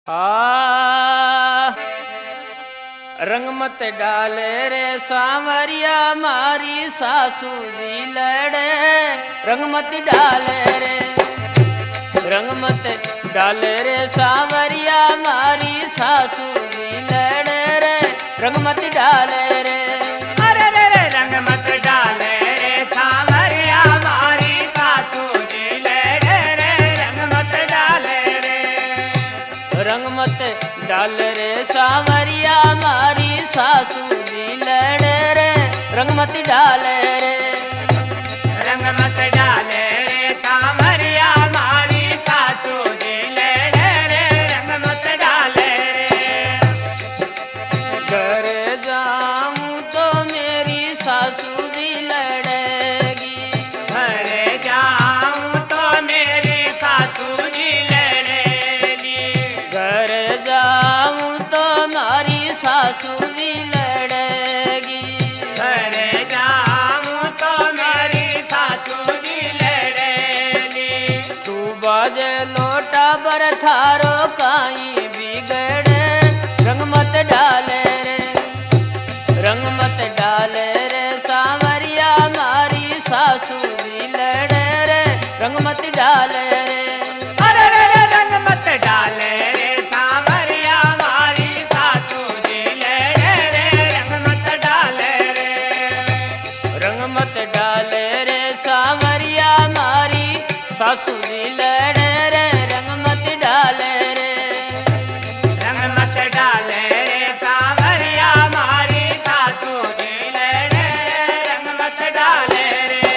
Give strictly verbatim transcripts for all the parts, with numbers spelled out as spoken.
आ रंग मत डाले रे सांवरिया मारी सासू जी लड़े। रंग मत डाले रे रंग मत डाले रे सांवरिया मारी सासू जी लड़े रे। रंग मत डाले रे अरे रे रे रंग मत डाले रे सांवरिया मारी सासू जी लड़े रे। रंग मत डाले रे रंग मत डाले रे सांवरिया मारी सासू जी लड़े रे। रंग मत डाले रे रंग मत डाले रे सांवरिया मारी सासू जी लड़े रे। रंग मत डाले रे घर जाऊं तो मेरी सासू जी लड़ेगी। घर जाऊं तो मेरी सासू जी लड़ेगी। घर जाऊं तो मारी सासू जी लड़ेगी। घर जाऊं तो मेरी सासू जी लड़ेगी। तू बाजे लोटा बरथारो काई बिगड़े। रंग मत डाले रे रंग मत डाले रे सांवरिया मारी सासू जी लड़े रे। रंग मत डाले रे अरे रे रे रंग मत डाले रे सांवरिया मारी सासू जी लड़े रे। रंग मत डाले रे रंग मत डाले रे सांवरिया मारी सासू जी लड़े रे। रंग मत डाले रे रंग मत डाले रे सांवरिया मारी सासू जी लड़े रे। रंग मत डाले रे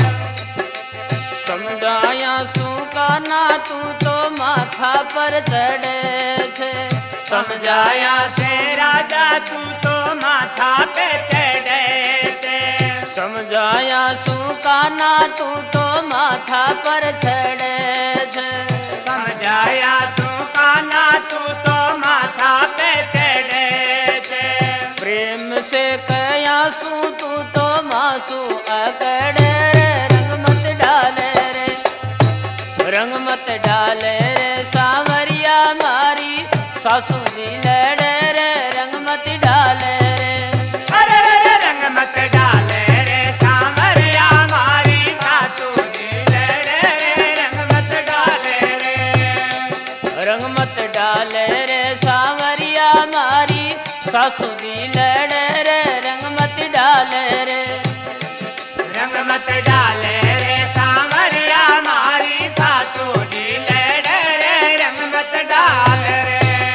समझाया सू का ना तू तो माथा पर चढ़े छे। समझाया से राजा तू तो माथा पे चढ़े छे। समझाया सू का ना तू तो माथा पर चढ़े छे। समझाया सुकाना तू तो माथा पे चढ़े छे। प्रेम से कया सू तू तो मासू अकड़े रे। रंग मत डाले रे रंग मत डाले रे सांवरिया मारी सासू जी लड़े रे। रंग मत डाले रे अरे रे रे रंग मत डाले रे सांवरिया मारी सासू जी लड़े रे। रंग मत डाले रे रंग मत डाले रे सांवरिया मारी सासू जी लड़े रे। रंग मत डाले रे रंग मत डाले रे सांवरिया मारी सासू जी लड़े रे। रंग मत डाले रे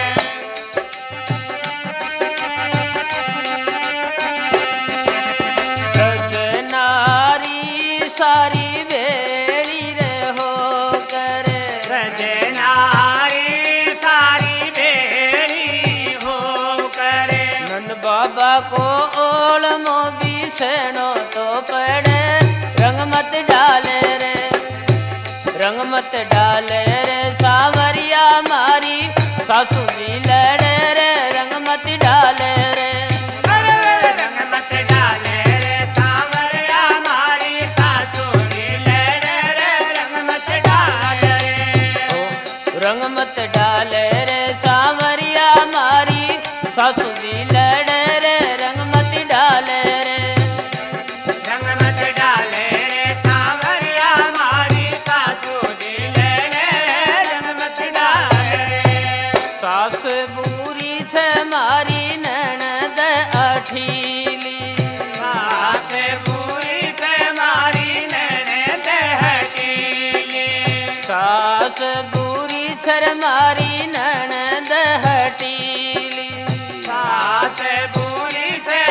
नारी सारी बेड़ी रे हो करे। रजनारी सारी बेड़ी हो करे। नंद बाबा को ओल मोबी सेनो तो पड़े। रंग मत डाले रे रंग मत डाले रे सांवरिया मारी सासू जी लड़े रे। रंग मत डाले रे अरे रे रंग मत डाले रे सांवरिया मारी सासू जी लड़े रे। रंग मत डाले रे रंग मत डाले रे सांवरिया मारी सासू जी लड़े रे। रंग मत डाले रे रंग मत डाले रे सांवरिया मारी सासू जी लड़े रे। रंग मत डाले रे सास बुरी छे मारी ननद अठीली। सास बुरी से मारी ननद हटीली। सास बुरी छर मारी ननद हटीली। सास बुरी से